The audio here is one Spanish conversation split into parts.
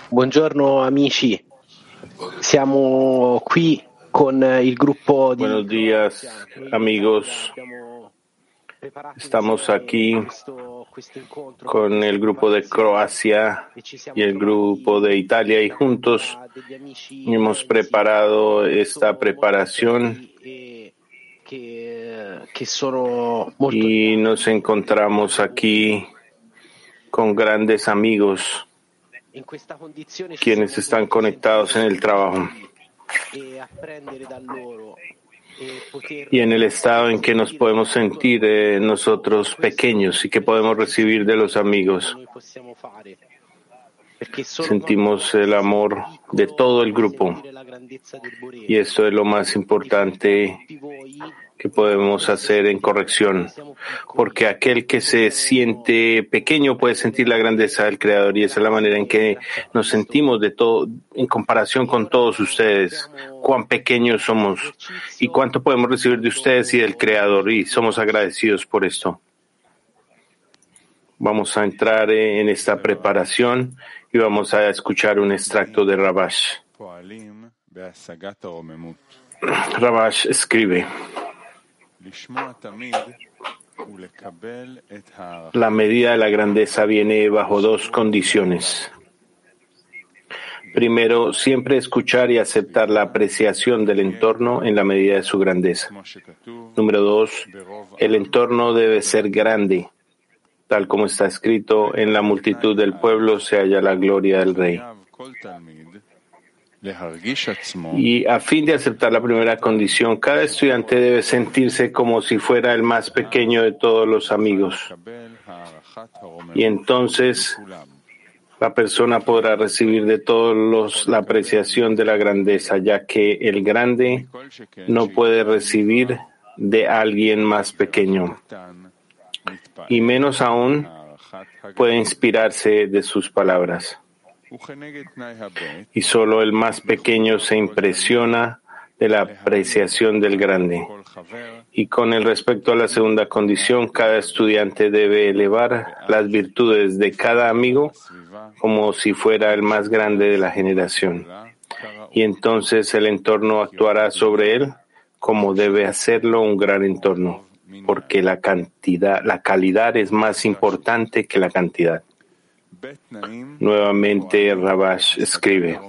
Buongiorno amici, siamo qui con il gruppo di Buenos días, amigos. Estamos aquí con el grupo de Croacia y el grupo de Italia y juntos hemos preparado esta preparación y nos encontramos aquí con grandes amigos quienes están conectados en el trabajo y en el estado en que nos podemos sentir nosotros pequeños y que podemos recibir de los amigos. Sentimos el amor de todo el grupo y esto es lo más importante que podemos hacer en corrección, porque aquel que se siente pequeño puede sentir la grandeza del Creador y esa es la manera en que nos sentimos de todo en comparación con todos ustedes, cuán pequeños somos y cuánto podemos recibir de ustedes y del Creador y somos agradecidos por esto. Vamos a entrar en esta preparación y vamos a escuchar un extracto de Rabash. Rabash escribe: la medida de la grandeza viene bajo dos condiciones. Primero, siempre escuchar y aceptar la apreciación del entorno en la medida de su grandeza. Número dos, el entorno debe ser grande. Tal como está escrito, en la multitud del pueblo se halla la gloria del Rey. Y a fin de aceptar la primera condición, cada estudiante debe sentirse como si fuera el más pequeño de todos los amigos. Y entonces la persona podrá recibir de todos la apreciación de la grandeza, ya que el grande no puede recibir de alguien más pequeño. Y menos aún puede inspirarse de sus palabras. Y solo el más pequeño se impresiona de la apreciación del grande. Y con el respecto a la segunda condición, cada estudiante debe elevar las virtudes de cada amigo como si fuera el más grande de la generación. Y entonces el entorno actuará sobre él como debe hacerlo un gran entorno, porque la calidad es más importante que la cantidad. Nuevamente Rabash escribe: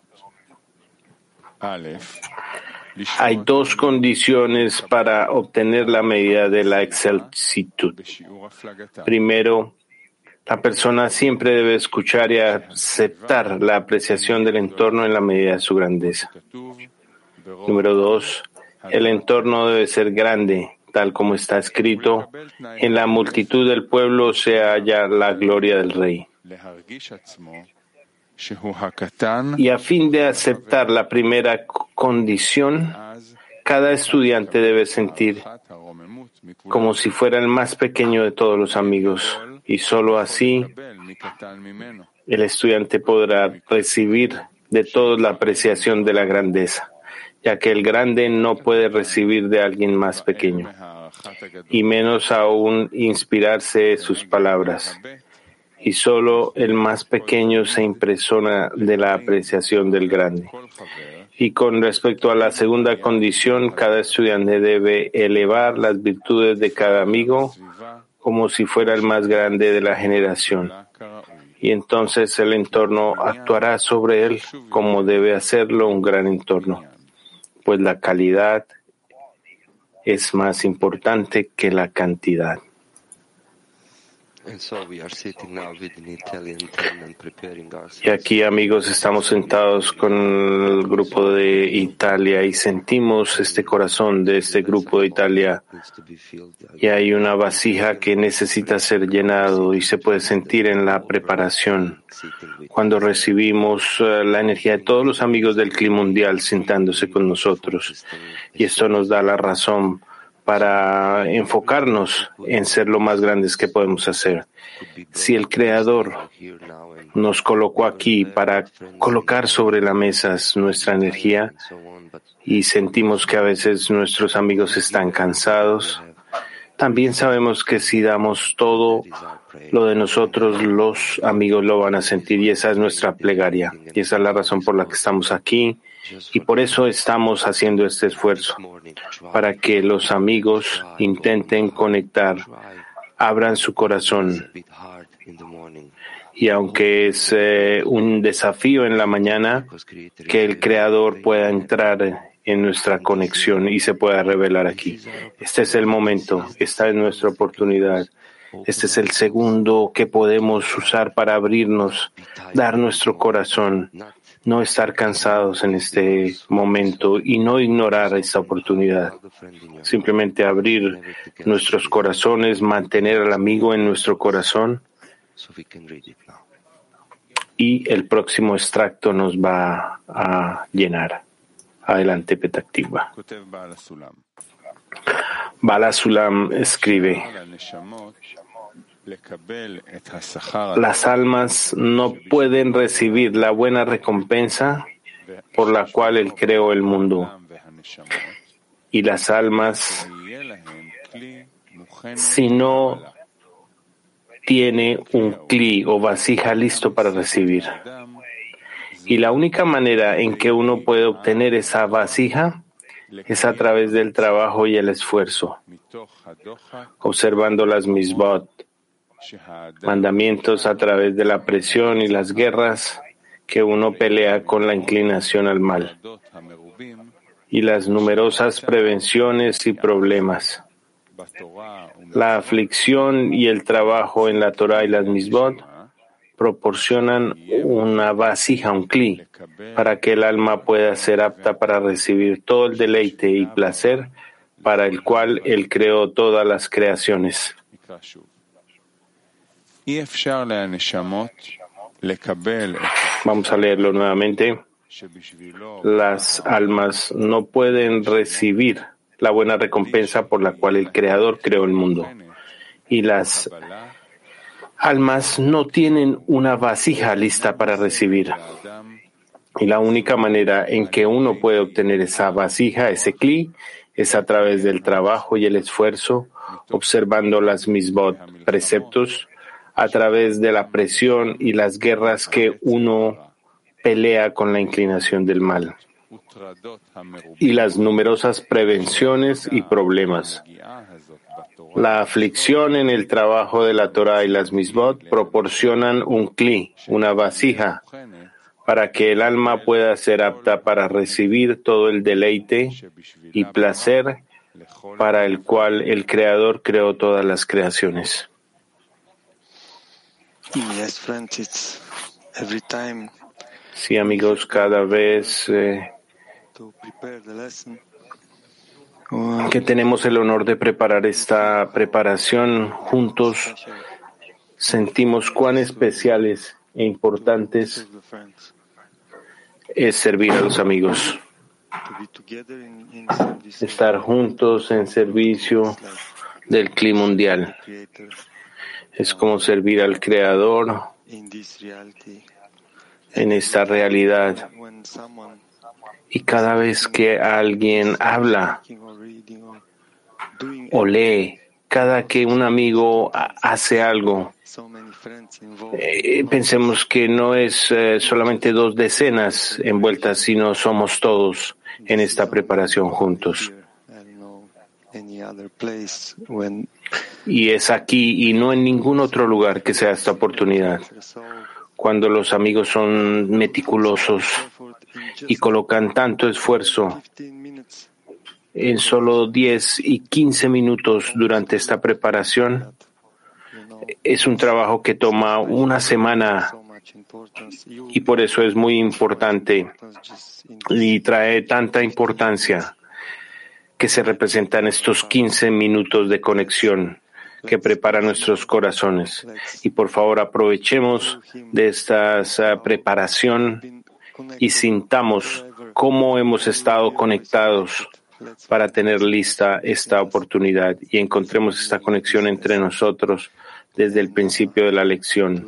hay dos condiciones para obtener la medida de la excelsitud. Primero, la persona siempre debe escuchar y aceptar la apreciación del entorno en la medida de su grandeza. Número dos, el entorno debe ser grande, tal como está escrito, en la multitud del pueblo se halla la gloria del Rey. Y a fin de aceptar la primera condición, cada estudiante debe sentir como si fuera el más pequeño de todos los amigos, y solo así el estudiante podrá recibir de todos la apreciación de la grandeza, ya que el grande no puede recibir de alguien más pequeño, y menos aún inspirarse de sus palabras. Y solo el más pequeño se impresiona de la apreciación del grande. Y con respecto a la segunda condición, cada estudiante debe elevar las virtudes de cada amigo como si fuera el más grande de la generación. Y entonces el entorno actuará sobre él como debe hacerlo un gran entorno, pues la calidad es más importante que la cantidad. Y aquí, amigos, estamos sentados con el grupo de Italia y sentimos este corazón de este grupo de Italia. Y hay una vasija que necesita ser llenado y se puede sentir en la preparación cuando recibimos la energía de todos los amigos del clima mundial sentándose con nosotros. Y esto nos da la razón para enfocarnos en ser lo más grandes que podemos hacer. Si el Creador nos colocó aquí para colocar sobre la mesa nuestra energía y sentimos que a veces nuestros amigos están cansados, también sabemos que si damos todo lo de nosotros, los amigos lo van a sentir, y esa es nuestra plegaria. Y esa es la razón por la que estamos aquí, y por eso estamos haciendo este esfuerzo, para que los amigos intenten conectar, abran su corazón. Y aunque es un desafío en la mañana, que el Creador pueda entrar en nuestra conexión y se pueda revelar aquí. Este es el momento, esta es nuestra oportunidad. Este es el segundo que podemos usar para abrirnos, dar nuestro corazón, no estar cansados en este momento y no ignorar esta oportunidad. Simplemente abrir nuestros corazones, mantener al amigo en nuestro corazón. Y el próximo extracto nos va a llenar. Adelante, Petah Tikva. Bala Sulam escribe: las almas no pueden recibir la buena recompensa por la cual Él creó el mundo. Y las almas, si no tiene un kli o vasija listo para recibir. Y la única manera en que uno puede obtener esa vasija es a través del trabajo y el esfuerzo, observando las misbot, mandamientos a través de la presión y las guerras que uno pelea con la inclinación al mal, y las numerosas prevenciones y problemas. La aflicción y el trabajo en la Torah y las misbot proporcionan una vasija, un kli, para que el alma pueda ser apta para recibir todo el deleite y placer para el cual Él creó todas las creaciones. Vamos a leerlo nuevamente. Las almas no pueden recibir la buena recompensa por la cual el Creador creó el mundo. Y las almas no tienen una vasija lista para recibir. Y la única manera en que uno puede obtener esa vasija, ese kli, es a través del trabajo y el esfuerzo, observando las misbot, preceptos, a través de la presión y las guerras que uno pelea con la inclinación del mal, y las numerosas prevenciones y problemas. La aflicción en el trabajo de la Torah y las misbot proporcionan un kli, una vasija, para que el alma pueda ser apta para recibir todo el deleite y placer para el cual el Creador creó todas las creaciones. Sí, amigos, cada vez que tenemos el honor de preparar esta preparación juntos, sentimos cuán especiales e importantes es servir a los amigos. Estar juntos en servicio del clima mundial. Es como servir al Creador en esta realidad. Y cada vez que alguien habla o lee, cada que un amigo hace algo, pensemos que no es solamente 2 decenas envueltas, sino somos todos en esta preparación juntos. Y es aquí y no en ningún otro lugar que sea esta oportunidad. Cuando los amigos son meticulosos y colocan tanto esfuerzo en solo 10 y 15 minutos durante esta preparación, es un trabajo que toma una semana, y por eso es muy importante y trae tanta importancia que se representan estos 15 minutos de conexión que preparan nuestros corazones. Y por favor aprovechemos de esta preparación y sintamos cómo hemos estado conectados para tener lista esta oportunidad, y encontremos esta conexión entre nosotros desde el principio de la lección.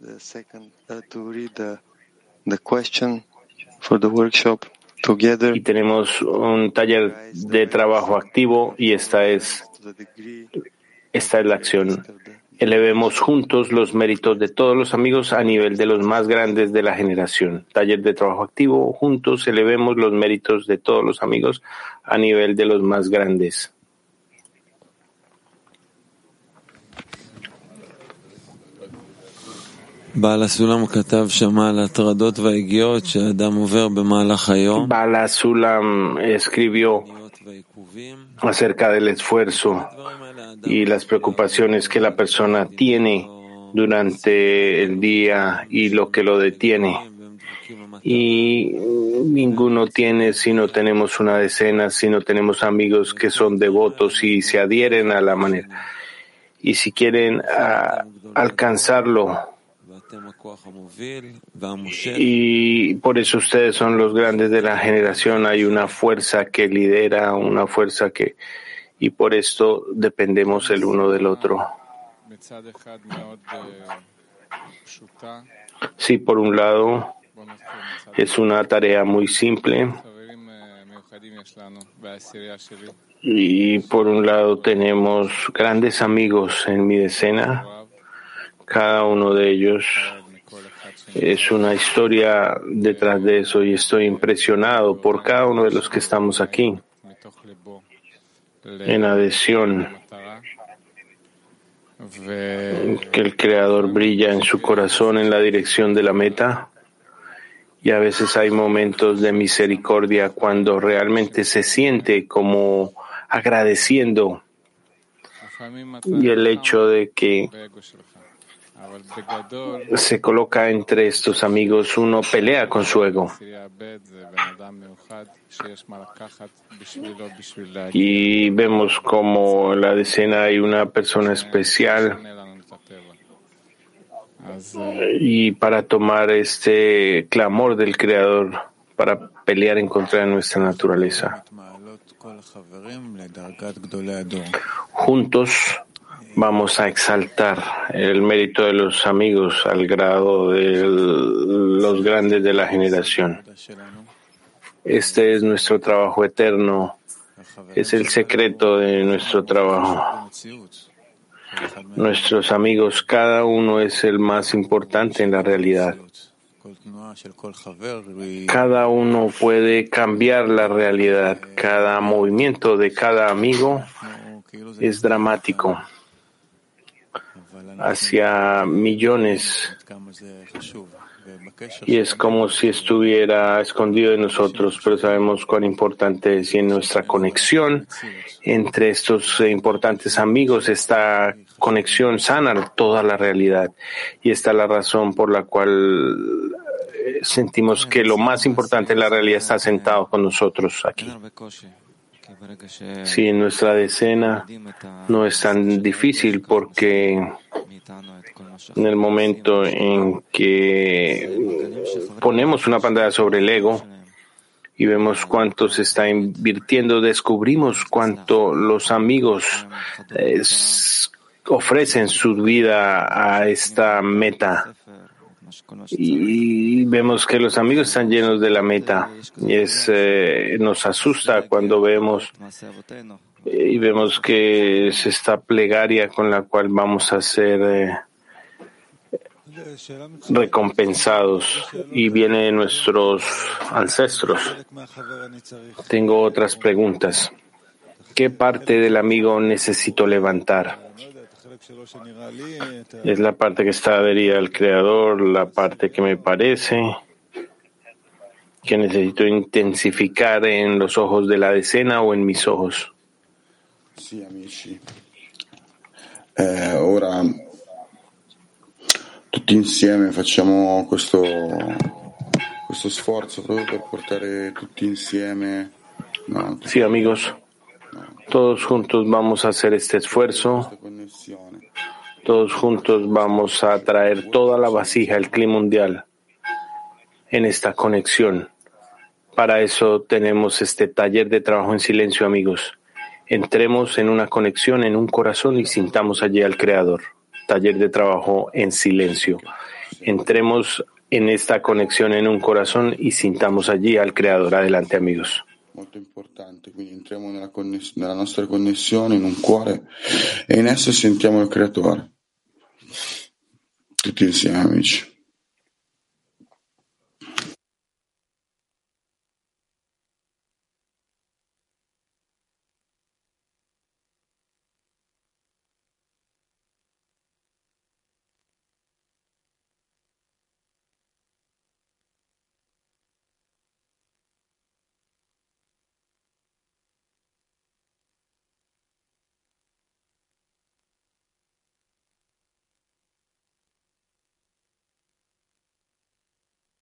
Y tenemos un taller de trabajo activo, y esta es la acción. elevemos juntos los méritos de todos los amigos a nivel de los más grandes de la generación. Taller de trabajo activo, juntos elevemos los méritos de todos los amigos a nivel de los más grandes. Baal HaSulam escribió acerca del esfuerzo y las preocupaciones que la persona tiene durante el día y lo que lo detiene. Y ninguno tiene si no tenemos una decena, si no tenemos amigos que son devotos y se adhieren a la manera. Y si quieren alcanzarlo, y por eso ustedes son los grandes de la generación, hay una fuerza que lidera, una fuerza que, y por esto dependemos el uno del otro. Sí, por un lado, es una tarea muy simple. Y por un lado tenemos grandes amigos en mi decena. Cada uno de ellos es una historia detrás de eso y estoy impresionado por cada uno de los que estamos aquí en adhesión, que el Creador brilla en su corazón en la dirección de la meta. Y a veces hay momentos de misericordia cuando realmente se siente como agradeciendo, y el hecho de que se coloca entre estos amigos, uno pelea con su ego. Y vemos como en la decena hay una persona especial y para tomar este clamor del Creador, para pelear en contra de nuestra naturaleza. Juntos vamos a exaltar el mérito de los amigos al grado de los grandes de la generación. Este es nuestro trabajo eterno, es el secreto de nuestro trabajo. Nuestros amigos, cada uno es el más importante en la realidad. Cada uno puede cambiar la realidad. Cada movimiento de cada amigo es dramático hacia millones y es como si estuviera escondido de nosotros, pero sabemos cuán importante es, y en nuestra conexión entre estos importantes amigos, esta conexión sana toda la realidad, y esta es la razón por la cual sentimos que lo más importante en la realidad está sentado con nosotros aquí. Sí, en nuestra decena no es tan difícil porque en el momento en que ponemos una pantalla sobre el ego y vemos cuánto se está invirtiendo, descubrimos cuánto los amigos ofrecen su vida a esta meta. Y vemos que los amigos están llenos de la meta y nos asusta cuando vemos que es esta plegaria con la cual vamos a ser recompensados y viene de nuestros ancestros. Tengo otras preguntas. ¿Qué parte del amigo necesito levantar? ¿Es la parte que está adherida al Creador, la parte que me parece que necesito intensificar en los ojos de la decena o en mis ojos? Sì, amici. Ora tutti insieme facciamo questo sforzo proprio per portare tutti insieme. No, sí, amigos. Todos juntos vamos a hacer este esfuerzo. Todos juntos vamos a traer toda la vasija, el clima mundial, en esta conexión. Para eso tenemos este taller de trabajo en silencio, amigos. Entremos en una conexión, en un corazón y sintamos allí al Creador. Taller de trabajo en silencio. Entremos en esta conexión, en un corazón y sintamos allí al Creador. Adelante, amigos. Molto importante, quindi entriamo nella nostra connessione in un cuore e in esso sentiamo il Creatore. tutti insieme, amici.